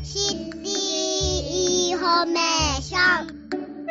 シティインフォメーション。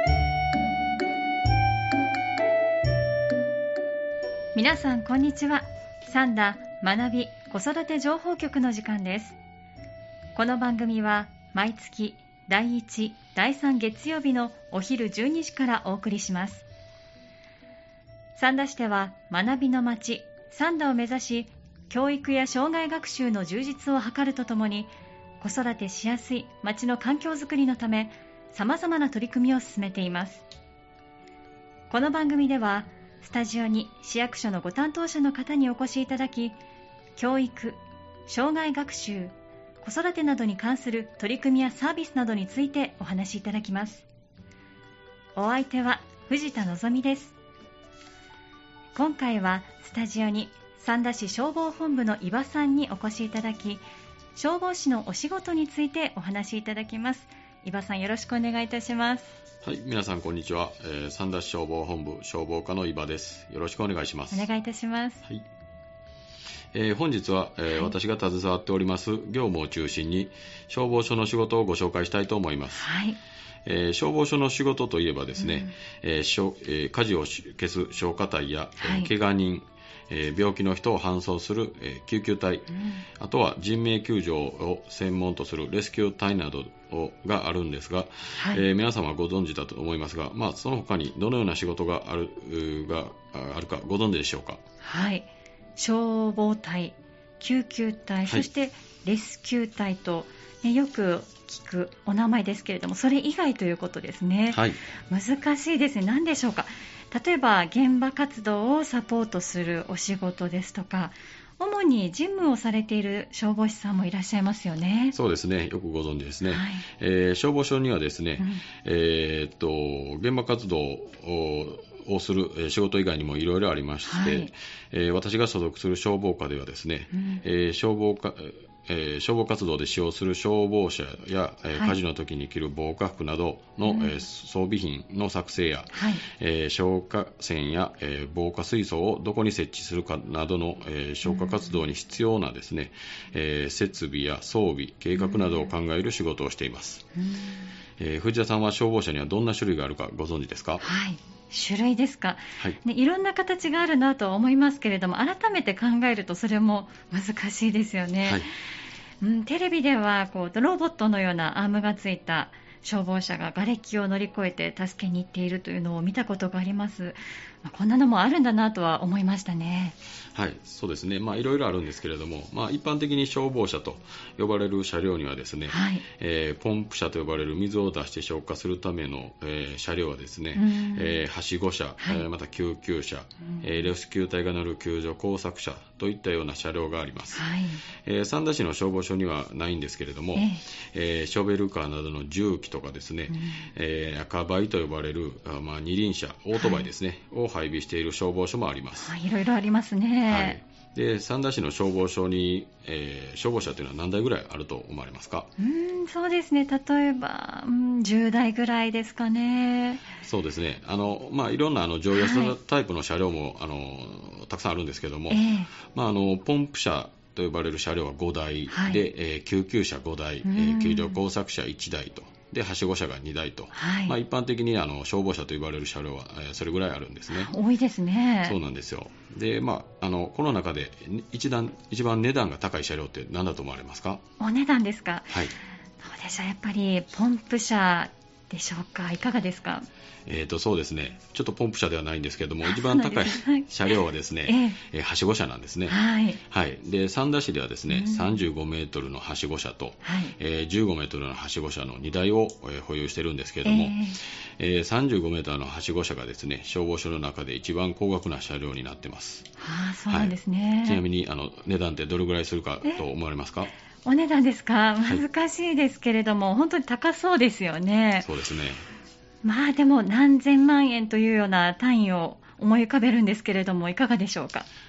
皆さんこんにちは。サンダ学び子育て情報局の時間です。この番組は毎月第1、第3月曜日のお昼12時からお送りします。三田市では学びの街サンダを目指し、教育や障害学習の充実を図るとともに、子育てしやすい街の環境づくりのため、様々な取り組みを進めています。この番組ではスタジオに市役所のご担当者の方にお越しいただき、教育、障害学習、子育てなどに関する取り組みやサービスなどについてお話しいただきます。お相手は藤田のぞみです。今回はスタジオに三田市消防本部の伊庭さんにお越しいただき、消防士のお仕事についてお話しいただきます。伊庭さん、よろしくお願いいたします。 はい、皆さんこんにちは。三田市消防本部消防課の伊庭です。よろしくお願いします。 お願いいたします。 はい。本日は、私が携わっております業務を中心に消防署の仕事をご紹介したいと思います。 はい。 消防署の仕事といえばですね、火事を消す消火隊や、怪我人、病気の人を搬送する、救急隊、あとは人命救助を専門とするレスキュー隊などがあるんですが、皆様ご存知だと思いますが、その他にどのような仕事があるかご存知でしょうか。 はい。消防隊、救急隊、そしてレスキュー隊と、よく聞くお名前ですけれども、それ以外ということですね。 はい。 難しいですね。何でしょうか。例えば現場活動をサポートするお仕事ですとか、主に事務をされている消防士さんもいらっしゃいますよね。 そうですね、よくご存知ですね。消防署にはですね、現場活動をする仕事以外にもいろいろありまして、私が所属する消防課ではですね、消防活動で使用する消防車や、火事の時に着る防火服などの、装備品の作成や、消火栓や、防火水槽をどこに設置するかなどの、消火活動に必要なですね、設備や装備、計画などを考える仕事をしています。藤田さんは消防車にはどんな種類があるかご存知ですか。 はい。種類ですか。いろんな形があるなとは思いますけれども、改めて考えるとそれも難しいですよね。テレビではロボットのようなアームがついた消防車が瓦礫を乗り越えて助けに行っているというのを見たことがあります。こんなのもあるんだなとは思いましたね。 はい、そうですね。いろいろあるんですけれども、一般的に消防車と呼ばれる車両にはですね、ポンプ車と呼ばれる水を出して消火するための、車両はですね、はしご車、また救急車、レスキュー隊が乗る救助工作車といったような車両があります。三田市の消防署にはないんですけれども、ショベルカーなどの重機とかですね、赤バイと呼ばれる、二輪車、オートバイですね、を配備している消防署もあります。 いろいろありますね。 で、三田市の消防署に、消防車というのは何台ぐらいあると思われますか。 そうですね。例えば、10台ぐらいですかね。 そうですね。いろんな乗用車タイプの車両も、たくさんあるんですけども、ポンプ車と呼ばれる車両は5台で、救急車5台、救助工作車1台と。で、はしご車が2台と、一般的に消防車と呼ばれる車両は、それぐらいあるんですね。 多いですね。 そうなんですよ。で、この中で一番値段が高い車両って何だと思われますか。 お値段ですか。 はい。 どうでしょう。やっぱりポンプ車でしょうか。いかがですか。 そうですね。ちょっとポンプ車ではないんですけれども、一番高い車両はですね、はしご車なんですね。で、三田市ではですね、35メートルのはしご車と、15メートルのはしご車の2台を、保有しているんですけれども、35メートルのはしご車がですね、消防署の中で一番高額な車両になっています。 そうなんですね。 ちなみに値段ってどれぐらいするかと思われますか。 お値段ですか。難しいですけれども、本当に高そうですよね。 そうですね。 でも何千万円というような単位を思い浮かべるんですけれども、いかがでしょうか。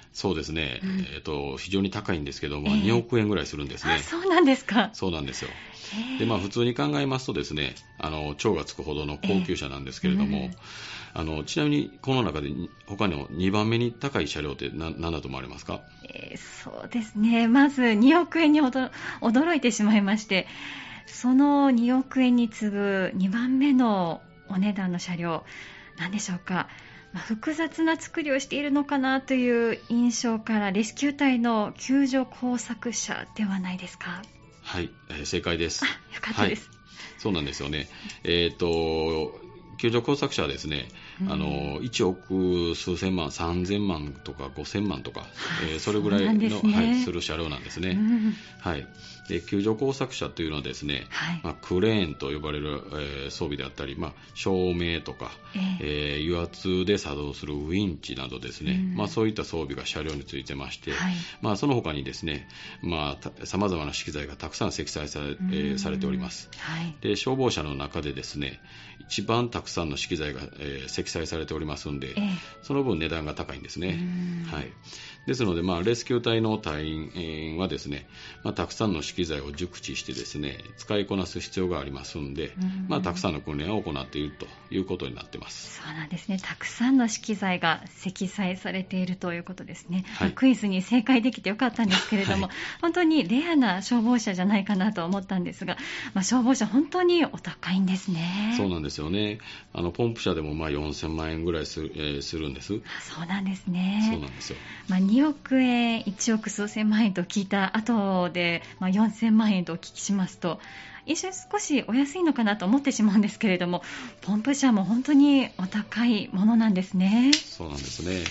そうですね、非常に高いんですけども、2億円ぐらいするんですね。 そうなんですか。 そうなんですよ。で普通に考えますとですね、超がつくほどの高級車なんですけれども、ちなみにこの中で他の2番目に高い車両って何だと思われますか？ そうですね、まず2億円に驚いてしまいまして、その2億円に次ぐ2番目のお値段の車両、何でしょうか。複雑な作りをしているのかなという印象から、レスキュー隊の救助工作車ではないですか？ はい、正解です。 よかったです。 はい、そうなんですよね。救助工作車はですね、1億数千万、3000万とか5000万とか、それぐらいの、する車両なんですね。はい。で、救助工作車というのはですね、クレーンと呼ばれる、装備であったり、照明とか、油圧で作動するウインチなどですね、そういった装備が車両についてまして、その他にですね、様々な資機材がたくさん積載されております。で、消防車の中でですね、一番たくさんの資機材が、積載されておりますので、その分値段が高いんですね。はい。ですので、レスキュー隊の隊員はですね、たくさんの資機材を熟知してですね、使いこなす必要がありますので、たくさんの訓練を行っているということになっています。 そうなんですね。たくさんの資機材が積載されているということですね。クイズに正解できてよかったんですけれども、本当にレアな消防車じゃないかなと思ったんですが、消防車本当にお高いんですね。 そうなんですよね。ポンプ車でも4000万円ぐらいするんです。 そうなんですね。 そうなんですよ。 2億円、1億数千万円と聞いた後で、4000万円とお聞きしますと、一瞬少しお安いのかなと思ってしまうんですけれども、ポンプ車も本当にお高いものなんですね。 そうなんですね。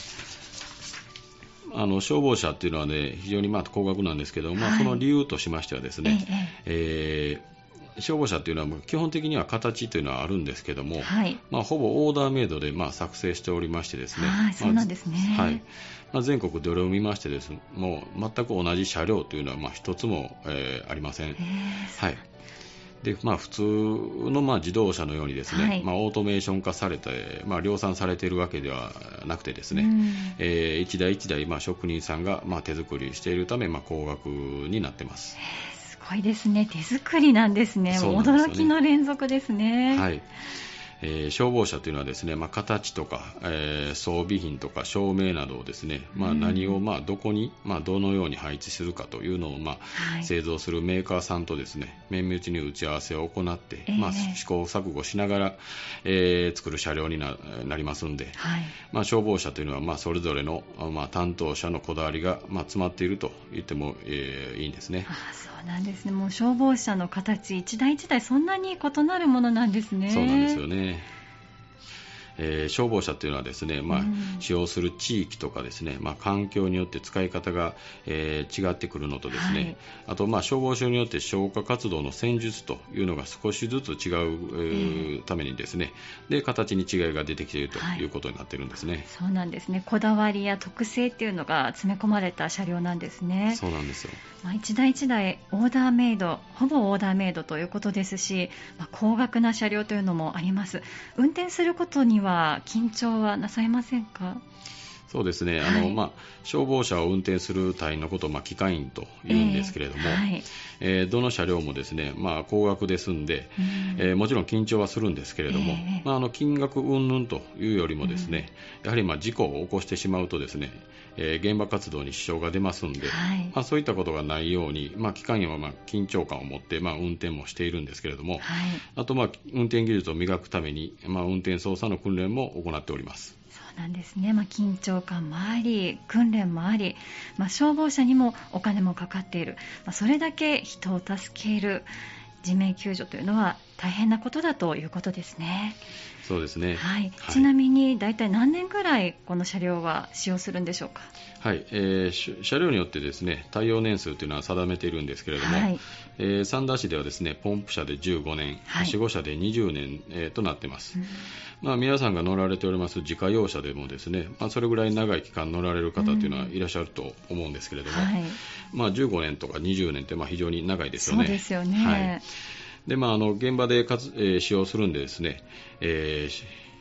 消防車っていうのはね、非常に高額なんですけど、その理由としましてはですね、消防車っていうのは基本的には形というのはあるんですけども、ほぼオーダーメイドで作成しておりましてですね、 そうなんですね。 全国どれを見ましてですね、もう全く同じ車両というのは一つも、ありません。で普通の自動車のようにですね、オートメーション化されて、量産されているわけではなくてですね、一台一台、職人さんが、手作りしているため、高額になっています。 すごいですね。手作りなんですね。驚きの連続ですね。 はい。消防車というのはですね、形とか、装備品とか照明などをですね、何をどこに、どのように配置するかというのを、製造するメーカーさんとですね、綿密に打ち合わせを行って、試行錯誤しながら、作る車両に なりますので、消防車というのは、それぞれの、担当者のこだわりが、詰まっていると言っても、いいんですね。 そうなんですね。もう消防車の形一台一台そんなに異なるものなんですね。 そうなんですよね。消防車というのはですね、使用する地域とかですね、環境によって使い方が、違ってくるのとですね、あと消防署によって消火活動の戦術というのが少しずつ違う、ためにですね、で形に違いが出てきているということになっているんですね。 そうなんですね。こだわりや特性っていうのが詰め込まれた車両なんですね。 そうなんですよ。 一台一台オーダーメイド、ほぼオーダーメイドということですし、高額な車両というのもあります。運転することには緊張はなさいませんか？ そうですね、消防車を運転する隊員のことを機関員と言うんですけれども、どの車両もですね、高額ですんで、もちろん緊張はするんですけれども、金額云々というよりもですね、やはり事故を起こしてしまうとですね、現場活動に支障が出ますんで、そういったことがないように、機関員は緊張感を持って、運転もしているんですけれども、あと運転技術を磨くために、運転操作の訓練も行っております。 そうなんですね。緊張感もあり、訓練もあり、消防車にもお金もかかっている、それだけ人を助ける人命救助というのは大変なことだということですね。 そうですね。 ちなみに大体何年ぐらいこの車両は使用するんでしょうか？ 車両によってですね、耐用年数というのは定めているんですけれども、三田市ではですね、ポンプ車で15年、はしご車で20年、となっています。皆さんが乗られております自家用車でもですね、それぐらい長い期間乗られる方というのはいらっしゃると思うんですけれども、15年とか20年って非常に長いですよね。 そうですよね。 で現場で使用するんでですね、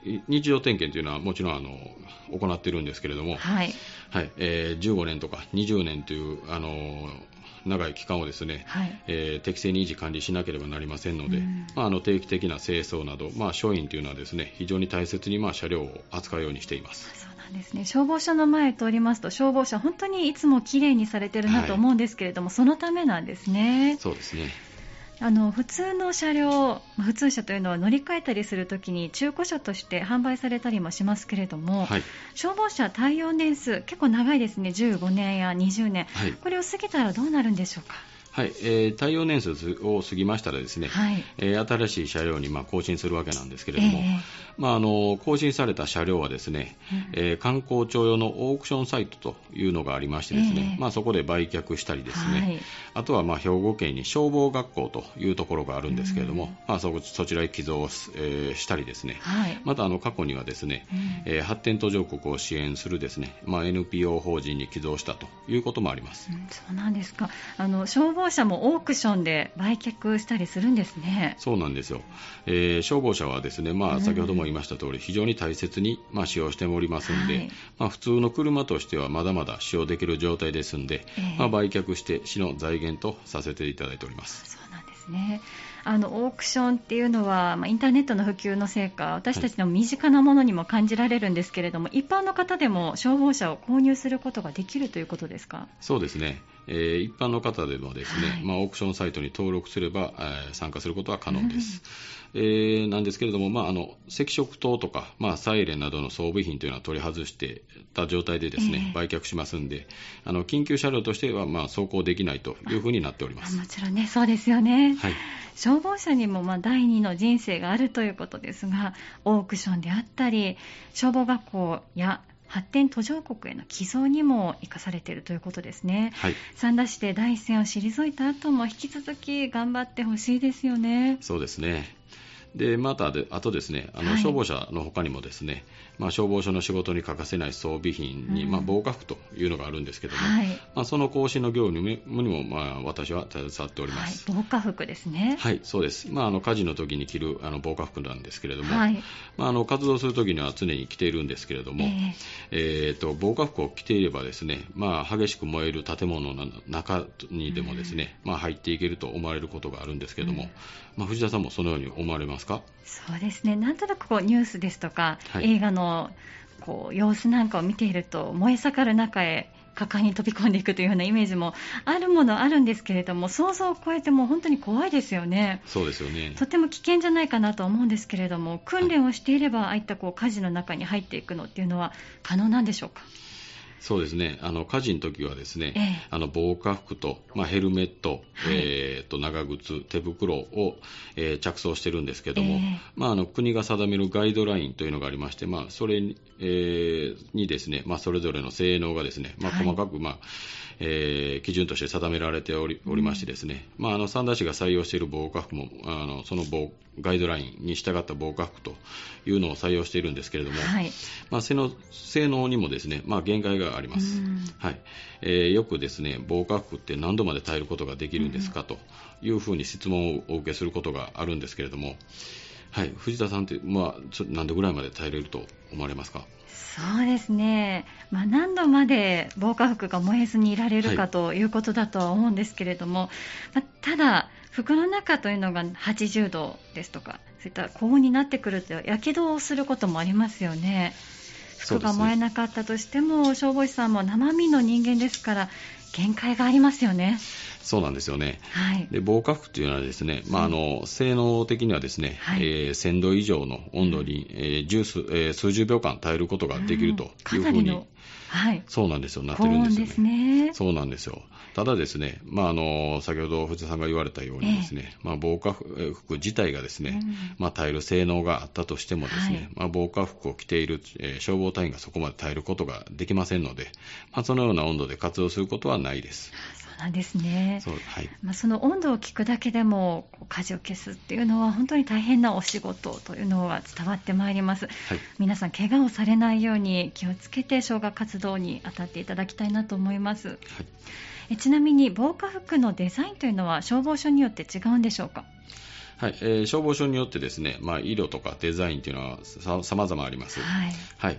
日常点検というのはもちろん行っているんですけれども、 はいはい15年とか20年という長い期間をですね、 はい適正に維持管理しなければなりませんので、定期的な清掃など、署員というのはですね、非常に大切に車両を扱うようにしています。 そうなんですね。消防署の前を通りますと、消防車本当にいつもきれいにされてるなと思うんですけれども、そのためなんですね。 そうですね。 普通の車両、普通車というのは乗り換えたりするときに中古車として販売されたりもしますけれども、 はい、 消防車対応年数結構長いですね。15年や20年、 はい、 これを過ぎたらどうなるんでしょうか。 はい、対応年数を過ぎましたらですね、 はい新しい車両に更新するわけなんですけれども、更新された車両はですね、観光庁用のオークションサイトというのがありましてですね、そこで売却したりですね、はい、あとは兵庫県に消防学校というところがあるんですけれども、そちらへ寄贈したりですね、はい、また過去にはですね、発展途上国を支援するですね、NPO 法人に寄贈したということもあります。 そうなんですか。消防車もオークションで売却したりするんですね。 そうなんですよ。消防車はですね、先ほども言いました通り、非常に大切に使用しておりますので、普通の車としてはまだまだ使用できる状態ですので、売却して市の財源とさせていただいております。 そうなんですね。オークションっていうのは、インターネットの普及のせいか、私たちの身近なものにも感じられるんですけれども、一般の方でも消防車を購入することができるということですか。 そうですね。一般の方でもですね、オークションサイトに登録すれば、参加することは可能です。なんですけれども、赤色灯とか、サイレンなどの装備品というのは取り外してた状態でですね、売却しますんで、緊急車両としては走行できないというふうになっております。 もちろんね、そうですよね。 はい、 消防車にも第二の人生があるということですが、オークションであったり、消防学校や発展途上国への寄贈にも生かされているということですね。 はい、 三田市で第一線を退いた後も引き続き頑張ってほしいですよね。 そうですね。でまたあとですね、消防車の他にもですね、消防署の仕事に欠かせない装備品に、防火服というのがあるんですけども、その更新の業務にも、私は携わっております。 防火服ですね。 はい、そうです。火事の時に着る防火服なんですけれども、活動する時には常に着ているんですけれども、防火服を着ていればですね、激しく燃える建物の中にでもですね、入っていけると思われることがあるんですけれども、藤田さんもそのように思われますか？ そうですね。なんとなくニュースですとか、映画の様子なんかを見ていると、燃え盛る中へ果敢に飛び込んでいくというようなイメージもあるものあるんですけれども、想像を超えてもう本当に怖いですよね。 そうですよね。 とても危険じゃないかなと思うんですけれども、訓練をしていればああいった火事の中に入っていくのっていうのは可能なんでしょうか？ そうですね。火事の時はですね、防火服と、ヘルメット、長靴、手袋を、着装してるんですけども、国が定めるガイドラインというのがありまして、それに、ですね、それぞれの性能がですね、細かく、基準として定められておりましてですね、三田市が採用している防火服もそのガイドラインに従った防火服というのを採用しているんですけれども、性能にもですね、限界があります。よくですね、防火服って何度まで耐えることができるんですかというふうに質問をお受けすることがあるんですけれども、藤田さんって、何度ぐらいまで耐えれると思われますか？ そうですね、何度まで防火服が燃えずにいられるかということだとは思うんですけれども、ただ服の中というのが80度ですとか、そういった高温になってくるとやけどをすることもありますよね。服が燃えなかったとしても、消防士さんも生身の人間ですから限界がありますよね。 そうなんですよね。で防火服というのはですね、性能的にはですね、1000度以上の温度に、数十秒間耐えることができるというふうに、そうなんですよ、なってるんですよね。そうなんですよ。ただですね、先ほど藤田さんが言われたようにですね、防火服自体がですね、耐える性能があったとしてもですね、防火服を着ている、消防隊員がそこまで耐えることができませんので、そのような温度で活動することはないです。 そうなんですね。その温度を聞くだけでも火事を消すっていうのは本当に大変なお仕事というのが伝わってまいります。皆さん怪我をされないように気をつけて消火活動に当たっていただきたいなと思います。ちなみに防火服のデザインというのは消防署によって違うんでしょうか？ はい、消防署によってですね、色とかデザインというのは様々あります。 はいはい、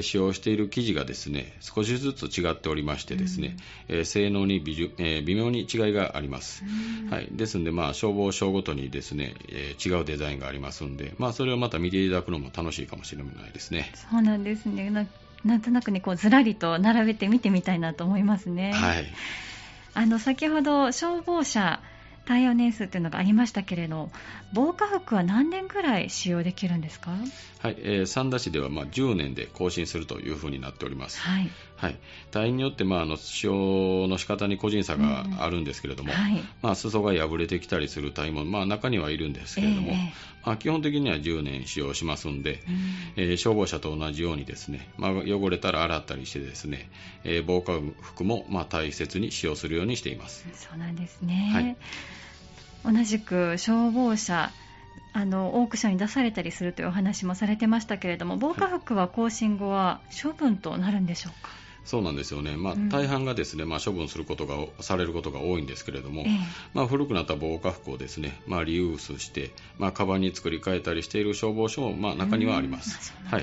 使用している生地がですね、少しずつ違っておりましてですね、性能に微妙に違いがあります。はい、ですので、消防署ごとにですね、違うデザインがありますので、それをまた見ていただくのも楽しいかもしれないですね。 そうなんですね。なんとなくね、ずらりと並べて見てみたいなと思いますね。 はい。 先ほど消防車耐用年数というのがありましたけれど、防火服は何年くらい使用できるんですか？ はい、三田市では10年で更新するというふうになっております。 はいはい、隊員によって使用の仕方に個人差があるんですけれども、裾が破れてきたりする隊員も中にはいるんですけれども、基本的には10年使用しますので、消防車と同じようにですね、汚れたら洗ったりしてですね、防火服も大切に使用するようにしています。 そうなんですね。はい、同じく消防車オークションに出されたりするというお話もされてましたけれども、防火服は更新後は処分となるんでしょうか？ そうなんですよね。大半がですね、処分されることが多いんですけれども、古くなった防火服をですね、リユースして、カバンに作り変えたりしている消防署も、中にはあります。はい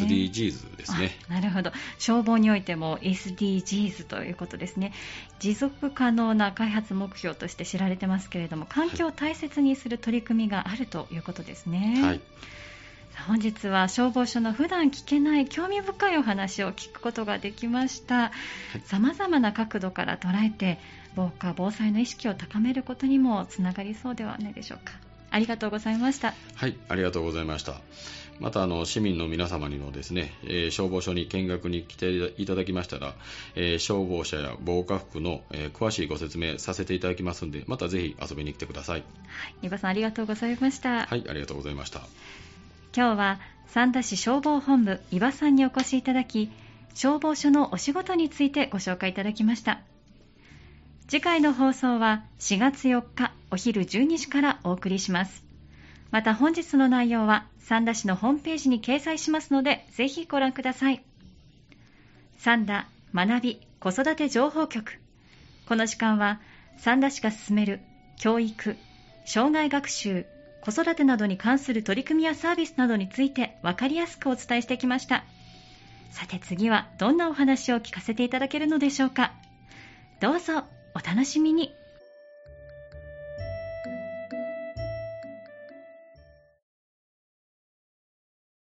、SDGs ですね。 なるほど。消防においても SDGs ということですね。持続可能な開発目標として知られてますけれども、環境を大切にする取り組みがあるということですね。はい。本日は消防署の普段聞けない興味深いお話を聞くことができました。様々な角度から捉えて防火・防災の意識を高めることにもつながりそうではないでしょうか。ありがとうございました。 はい、ありがとうございました。また市民の皆様にもですね、消防署に見学に来ていただきましたら、消防車や防火服の、詳しいご説明させていただきますので、またぜひ遊びに来てください。 はい、丹羽さんありがとうございました。 はい、ありがとうございました。 今日は三田市消防本部伊庭さんにお越しいただき、消防署のお仕事についてご紹介いただきました。次回の放送は4月4日お昼12時からお送りします。また本日の内容は三田市のホームページに掲載しますので、ぜひご覧ください。三田学び子育て情報局。この時間は三田市が進める教育、障害学習、子育てなどに関する取り組みやサービスなどについて分かりやすくお伝えしてきました。さて次はどんなお話を聞かせていただけるのでしょうか。どうぞお楽しみに。